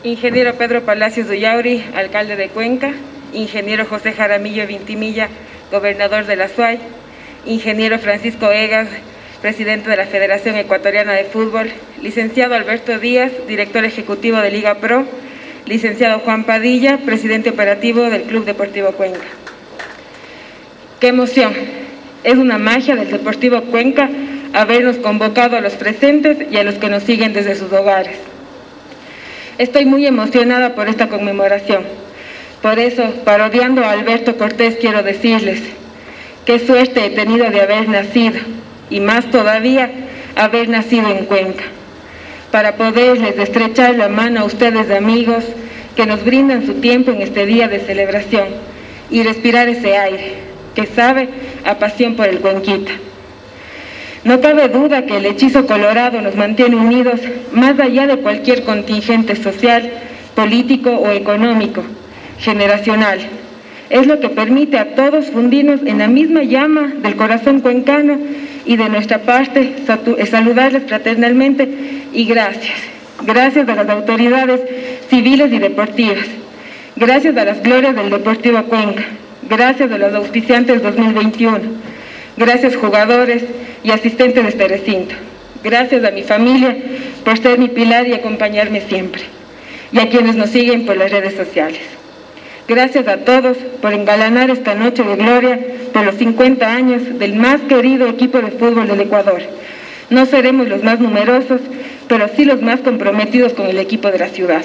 ingeniero Pedro Palacios Ullauri, alcalde de Cuenca, ingeniero José Jaramillo Vintimilla, gobernador de la SUAY, ingeniero Francisco Egas, presidente de la Federación Ecuatoriana de Fútbol, licenciado Alberto Díaz, director ejecutivo de Liga Pro, licenciado Juan Padilla, presidente operativo del Club Deportivo Cuenca. ¡Qué emoción! Es una magia del Deportivo Cuenca habernos convocado a los presentes y a los que nos siguen desde sus hogares. Estoy muy emocionada por esta conmemoración. Por eso, parodiando a Alberto Cortés, quiero decirles: qué suerte he tenido de haber nacido, y más todavía, haber nacido en Cuenca, para poderles estrechar la mano a ustedes, amigos, que nos brindan su tiempo en este día de celebración, y respirar ese aire, que sabe a pasión por el Cuenquita. No cabe duda que el hechizo colorado nos mantiene unidos más allá de cualquier contingente social, político o económico, generacional. Es lo que permite a todos fundirnos en la misma llama del corazón cuencano y de nuestra parte saludarles fraternalmente y gracias. Gracias a las autoridades civiles y deportivas. Gracias a las glorias del Deportivo Cuenca. Gracias a los auspiciantes 2021. Gracias jugadores y asistentes de este recinto. Gracias a mi familia por ser mi pilar y acompañarme siempre. Y a quienes nos siguen por las redes sociales. Gracias a todos por engalanar esta noche de gloria por los 50 años del más querido equipo de fútbol del Ecuador. No seremos los más numerosos, pero sí los más comprometidos con el equipo de la ciudad.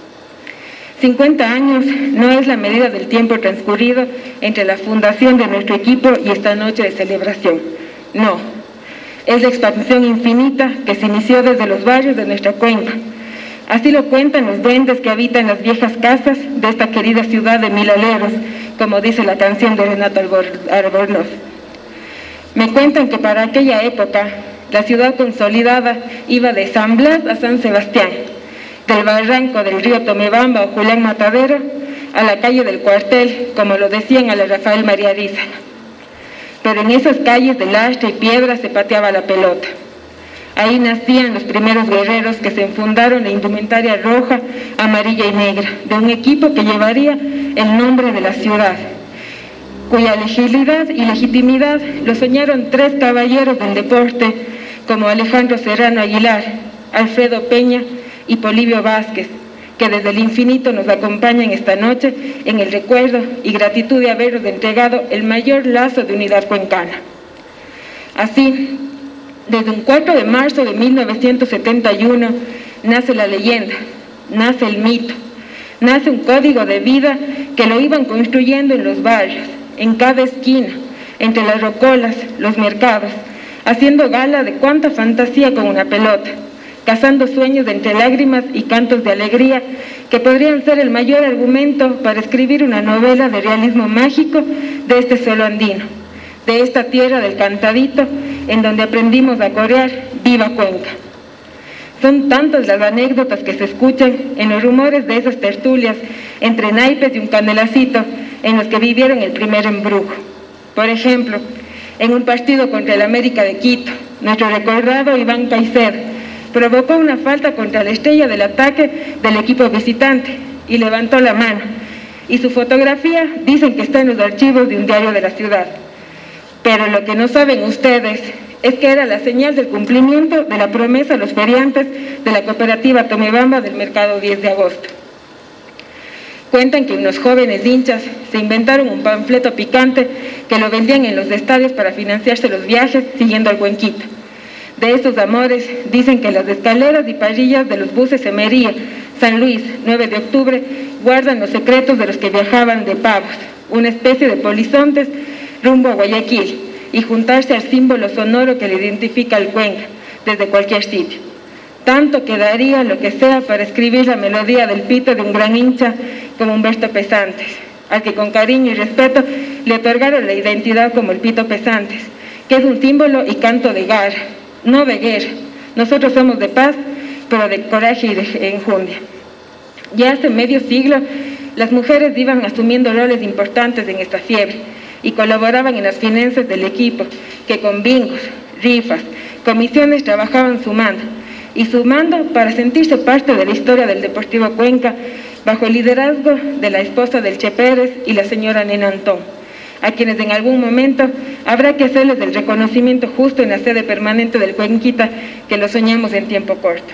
50 años no es la medida del tiempo transcurrido entre la fundación de nuestro equipo y esta noche de celebración. No, es la expansión infinita que se inició desde los barrios de nuestra Cuenca. Así lo cuentan los duendes que habitan las viejas casas de esta querida ciudad de mil aleros, como dice la canción de Renato Albornoz. Me cuentan que para aquella época la ciudad consolidada iba de San Blas a San Sebastián, del barranco del río Tomebamba o Julián Matadero a la calle del Cuartel, como lo decían a la Rafael María Arízaga. Pero en esas calles de lastre y piedra se pateaba la pelota. Ahí nacían los primeros guerreros que se enfundaron la indumentaria roja, amarilla y negra, de un equipo que llevaría el nombre de la ciudad, cuya legibilidad y legitimidad lo soñaron tres caballeros del deporte, como Alejandro Serrano Aguilar, Alfredo Peña y Polibio Vázquez, que desde el infinito nos acompañan esta noche en el recuerdo y gratitud de habernos entregado el mayor lazo de unidad cuencana. Así, desde un 4 de marzo de 1971 nace la leyenda, nace el mito, nace un código de vida que lo iban construyendo en los barrios, en cada esquina, entre las rocolas, los mercados, haciendo gala de cuánta fantasía con una pelota, cazando sueños entre lágrimas y cantos de alegría que podrían ser el mayor argumento para escribir una novela de realismo mágico de este suelo andino, de esta tierra del cantadito, en donde aprendimos a corear ¡Viva Cuenca! Son tantas las anécdotas que se escuchan en los rumores de esas tertulias entre naipes y un canelacito en los que vivieron el primer embrujo. Por ejemplo, en un partido contra el América de Quito, nuestro recordado Iván Caicedo provocó una falta contra la estrella del ataque del equipo visitante y levantó la mano. Y su fotografía dicen que está en los archivos de un diario de la ciudad. Pero lo que no saben ustedes es que era la señal del cumplimiento de la promesa a los feriantes de la cooperativa Tomebamba del mercado 10 de agosto. Cuentan que unos jóvenes hinchas se inventaron un panfleto picante que lo vendían en los estadios para financiarse los viajes siguiendo al Cuenquita. De estos amores dicen que las escaleras y parrillas de los buses Emería, San Luis, 9 de octubre, guardan los secretos de los que viajaban de pavos, una especie de polizontes rumbo a Guayaquil, y juntarse al símbolo sonoro que le identifica al Cuenca desde cualquier sitio. Tanto que daría lo que sea para escribir la melodía del pito de un gran hincha como Humberto Pesantes, al que con cariño y respeto le otorgaron la identidad como el Pito Pesantes, que es un símbolo y canto de garra, no de guerra. Nosotros somos de paz, pero de coraje y de enjundia. Ya hace medio siglo, las mujeres iban asumiendo roles importantes en esta fiebre y colaboraban en las finanzas del equipo, que con bingos, rifas, comisiones trabajaban sumando. y sumando para sentirse parte de la historia del Deportivo Cuenca, bajo el liderazgo de la esposa del Che Pérez y la señora Nena Antón, a quienes en algún momento habrá que hacerles el reconocimiento justo en la sede permanente del Cuenquita, que lo soñamos en tiempo corto.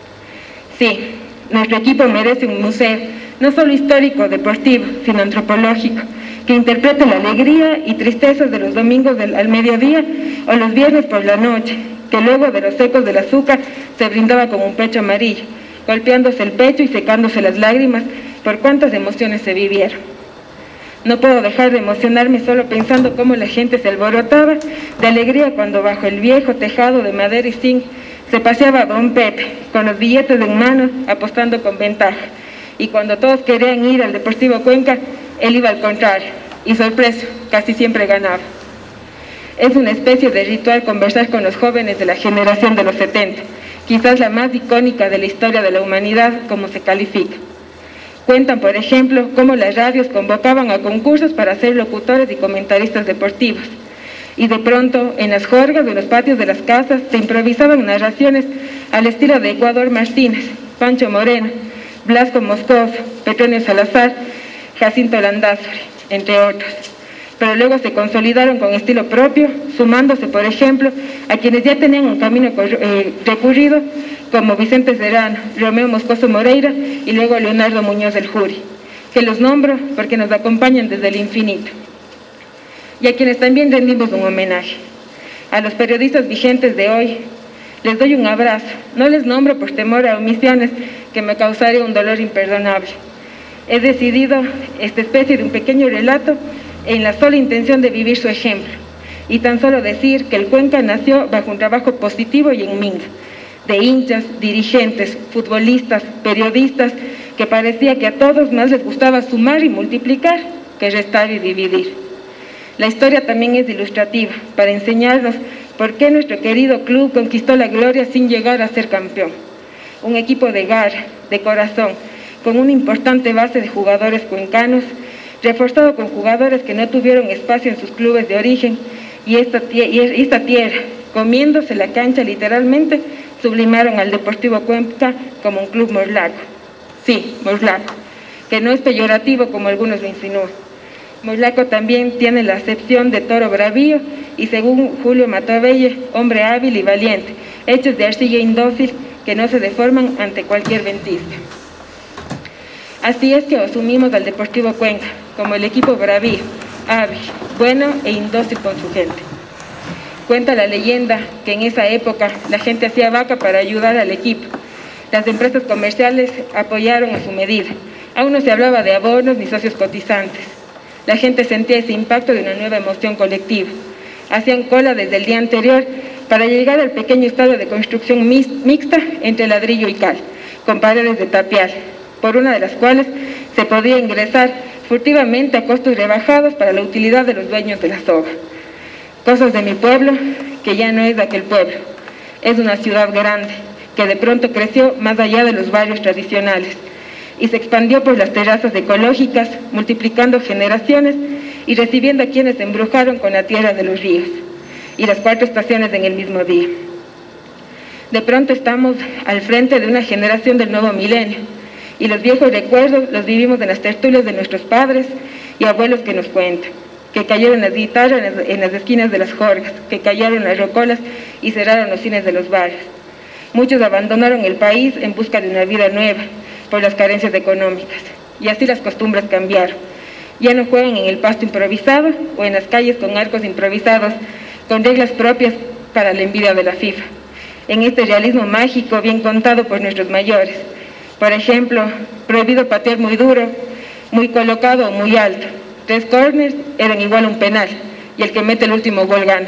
Sí, nuestro equipo merece un museo, no solo histórico, deportivo, sino antropológico, que interprete la alegría y tristezas de los domingos al mediodía o los viernes por la noche, que luego de los ecos del azúcar se brindaba con un pecho amarillo, golpeándose el pecho y secándose las lágrimas por cuántas emociones se vivieron. No puedo dejar de emocionarme solo pensando cómo la gente se alborotaba de alegría cuando bajo el viejo tejado de madera y zinc se paseaba Don Pepe, con los billetes en mano, apostando con ventaja. Y cuando todos querían ir al Deportivo Cuenca, él iba al contrario, y sorpresa, casi siempre ganaba. Es una especie de ritual conversar con los jóvenes de la generación de los 70, quizás la más icónica de la historia de la humanidad, como se califica. Cuentan, por ejemplo, cómo las radios convocaban a concursos para ser locutores y comentaristas deportivos. Y de pronto, en las jorgas de los patios de las casas, se improvisaban narraciones al estilo de Ecuador Martínez, Pancho Moreno, Blasco Moscoso, Petronio Salazar, Jacinto Landázuri, entre otros. Pero luego se consolidaron con estilo propio, sumándose, por ejemplo, a quienes ya tenían un camino recorrido, como Vicente Serrano, Romeo Moscoso Moreira y luego Leonardo Muñoz del Juri, que los nombro porque nos acompañan desde el infinito. Y a quienes también rendimos un homenaje. A los periodistas vigentes de hoy, les doy un abrazo. No les nombro por temor a omisiones que me causaría un dolor imperdonable. He decidido esta especie de un pequeño relato en la sola intención de vivir su ejemplo. Y tan solo decir que el Cuenca nació bajo un trabajo positivo y en minga, de hinchas, dirigentes, futbolistas, periodistas, que parecía que a todos más les gustaba sumar y multiplicar que restar y dividir. La historia también es ilustrativa, para enseñarnos por qué nuestro querido club conquistó la gloria sin llegar a ser campeón. Un equipo de garra, de corazón, con una importante base de jugadores cuencanos, reforzado con jugadores que no tuvieron espacio en sus clubes de origen, y esta tierra, comiéndose la cancha literalmente, sublimaron al Deportivo Cuenca como un club morlaco. Sí, morlaco, que no es peyorativo como algunos lo insinúan. Morlaco también tiene la acepción de toro bravío y, según Julio Matabelle, hombre hábil y valiente, hechos de arcilla indócil que no se deforman ante cualquier ventisca. Así es que asumimos al Deportivo Cuenca como el equipo bravío, hábil, bueno e indócil con su gente. Cuenta la leyenda que en esa época la gente hacía vaca para ayudar al equipo. Las empresas comerciales apoyaron a su medida. Aún no se hablaba de abonos ni socios cotizantes. La gente sentía ese impacto de una nueva emoción colectiva. Hacían cola desde el día anterior para llegar al pequeño estadio de construcción mixta entre ladrillo y cal, con paredes de tapial, por una de las cuales se podía ingresar furtivamente a costos rebajados para la utilidad de los dueños de la soga. Cosas de mi pueblo, que ya no es de aquel pueblo. Es una ciudad grande, que de pronto creció más allá de los barrios tradicionales y se expandió por las terrazas ecológicas, multiplicando generaciones y recibiendo a quienes se embrujaron con la tierra de los ríos y las 4 estaciones en el mismo día. De pronto estamos al frente de una generación del nuevo milenio, y los viejos recuerdos los vivimos en las tertulias de nuestros padres y abuelos que nos cuentan, que cayeron las guitarras en las esquinas de las jorgas, que cayeron las rocolas y cerraron los cines de los barrios. Muchos abandonaron el país en busca de una vida nueva por las carencias económicas, y así las costumbres cambiaron. Ya no juegan en el pasto improvisado o en las calles con arcos improvisados, con reglas propias para la envidia de la FIFA. En este realismo mágico bien contado por nuestros mayores. Por ejemplo, prohibido patear muy duro, muy colocado o muy alto. 3 corners eran igual a un penal, y el que mete el último gol gana.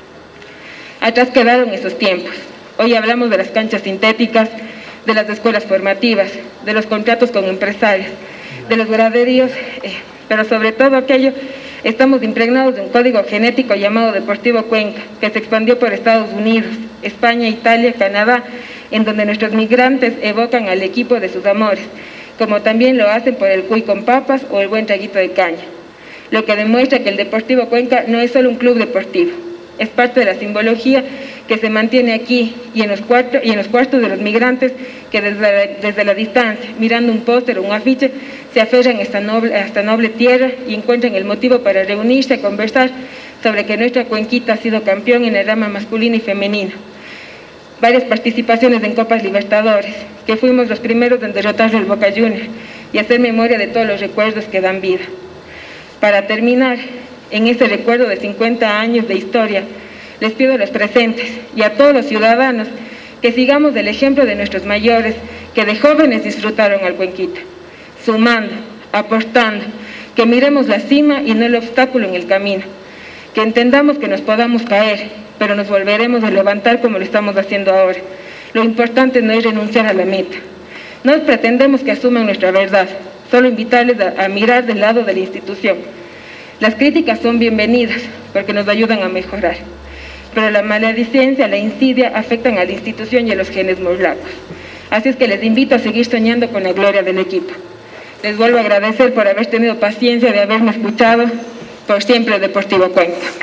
Atrás quedaron esos tiempos. Hoy hablamos de las canchas sintéticas, de las escuelas formativas, de los contratos con empresarios, de los graderíos, pero sobre todo aquello, estamos impregnados de un código genético llamado Deportivo Cuenca, que se expandió por Estados Unidos, España, Italia, Canadá, en donde nuestros migrantes evocan al equipo de sus amores, como también lo hacen por el cuy con papas o el buen traguito de caña. Lo que demuestra que el Deportivo Cuenca no es solo un club deportivo, es parte de la simbología que se mantiene aquí y en los cuartos de los migrantes que desde la distancia, mirando un póster o un afiche, se aferran a esta noble tierra y encuentran el motivo para reunirse a conversar sobre que nuestra Cuenquita ha sido campeón en el rama masculino y femenino. Varias participaciones en Copas Libertadores, que fuimos los primeros en derrotar al Boca Juniors y hacer memoria de todos los recuerdos que dan vida. Para terminar, en este recuerdo de 50 años de historia, les pido a los presentes y a todos los ciudadanos que sigamos el ejemplo de nuestros mayores que de jóvenes disfrutaron al Cuenquita, sumando, aportando, que miremos la cima y no el obstáculo en el camino, que entendamos que nos podamos caer, pero nos volveremos a levantar como lo estamos haciendo ahora. Lo importante no es renunciar a la meta. No pretendemos que asuman nuestra verdad, solo invitarles a mirar del lado de la institución. Las críticas son bienvenidas porque nos ayudan a mejorar, pero la maledicencia, la insidia afectan a la institución y a los genes morlacos. Así es que les invito a seguir soñando con la gloria del equipo. Les vuelvo a agradecer por haber tenido paciencia de haberme escuchado. Por siempre, Deportivo Cuenca.